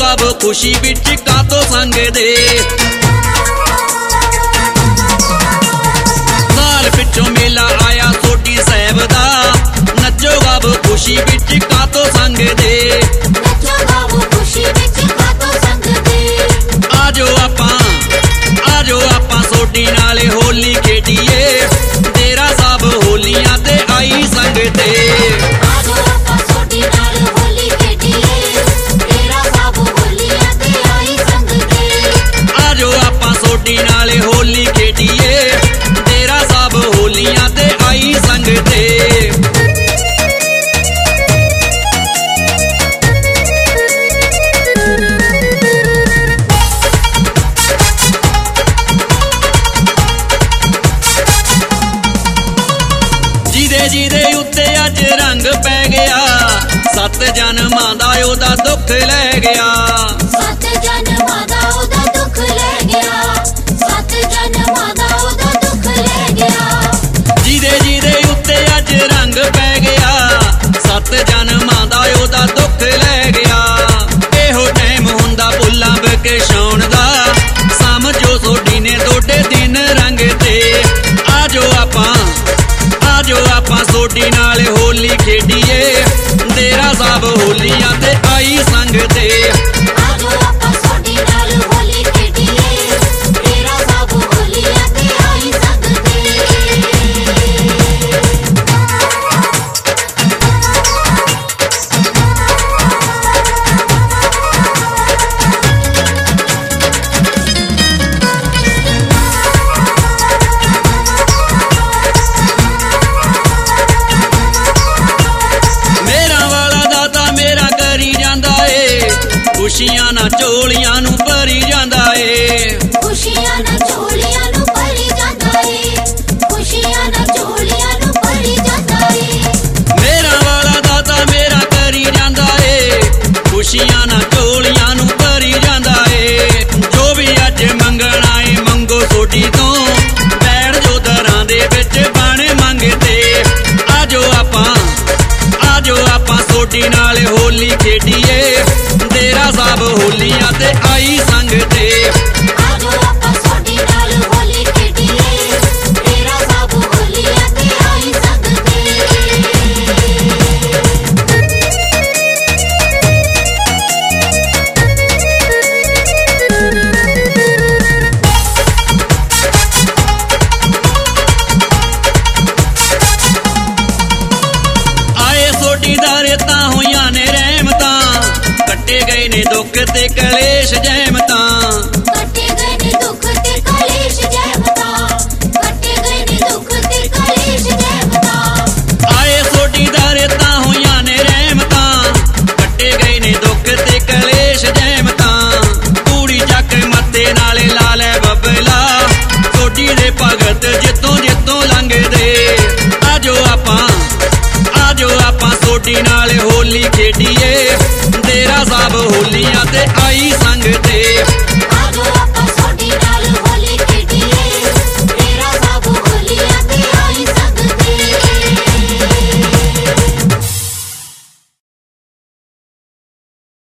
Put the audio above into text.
अब खुशी विच कातों संगदे। साल पिछों मेला आया सोडी साहिब दा, नचो अब खुशी विच कातों संगदे। आजो आपां सोडी नाल होली खेडीए, डेरा साहब होलियां ते आई संगदे। आजो आपां सोडी नाल होली खेडीए, डेरा साहब होलियां ते आई संगदे। ਜਿਹਦੇ ਉੱਤੇ ਅੱਜ ਰੰਗ ਪੈ ਗਿਆ, 7 ਜਨਮਾਂ ਦਾ ਉਹਦਾ ਦੁੱਖ ਲੈ ਗਿਆ। 7 ਜਨਮਾਂ ਦਾ ਉਹਦਾ ਦੁੱਖ ਲੈ ਗਿਆ, 7 ਜਨਮਾਂ ਦਾ ਉਹਦਾ ਦੁੱਖ ਲੈ ਗਿਆ। ਜਿਹਦੇ ਉੱਤੇ ਅੱਜ ਰੰਗ ਪੈ ਗਿਆ, 7 ਜਨਮਾਂ ਦਾ ਉਹਦਾ ਦੁੱਖ ਲੈ ਗਿਆ। ਇਹੋ ਟਾਈਮ ਹੁੰਦਾ ਭੁੱਲਾਂ ਵਕਸ਼ਾਉਣ ਦਾ, ਸਮਝੋ ਸੋਡੀ ਨੇ ਤੁਹਾਡੇ ਦਿਨ ਰੰਗ ਤੇ। ਆਜੋ ਆਪਾਂ ਸੋਡੀ ਨਾਲ ਹੋਲੀ ਖੇਡੀਏ, ਡੇਰਾ ਸਾਹਿਬ ਹੋਲੀਆਂ ਤੇ ਆਈ ਸੰਗ ਤੇ। ਆਜੋ ਆਪਾਂ ਸੋਡੀ ਨਾਲ ਹੋਲੀ ਖੇਡੀਏ, ਡੇਰਾ ਸਾਹਿਬ ਹੋਲੀਆਂ ਤੇ ਆਈ ਸੰਗ ਤੇ। खुशियां ना झोलियां नू भरी जांदा ए, खुशियां ना झोलियां नू भरी जांदा ए, खुशियां ना झोलियां नू भरी जांदा ए। मेरा वाला दाता मेरा करी जांदा ए, खुशियां ना झोलियां नू भरी जांदा ए। जो भी अज मंगना ए मंगो सोडी तो, बैठ जो दरां दे विच बण मंगते। आजो आपां सोडी नाल होली खेडीए, डेरा साहब होलियां ते आई संग ते। आजो आपां सोडी नाल होली खेडीए, डेरा साहब होलियां ते आई संग ते। आए सोडी दा रेतां होइयां ने रहमतां, कट्टे गए ने दुख ते कलेश जहमतां। कट्टे गए ने दुख ते कलेश जहमतां, कट्टे गए ने दुख ते कलेश जहमतां। आए सोडी दा रेतां होइयां ने रहमतां, कट्टे गए ने दुख ते कलेश जहमतां। कूड़ी चक मत्थे नाले ला लै बबला, सोडी दे भगत जितों जितों लंघदे। आजो आपां सोडी नाल होली खेडीए, डेरा साहब होलियां ते आई संग ते।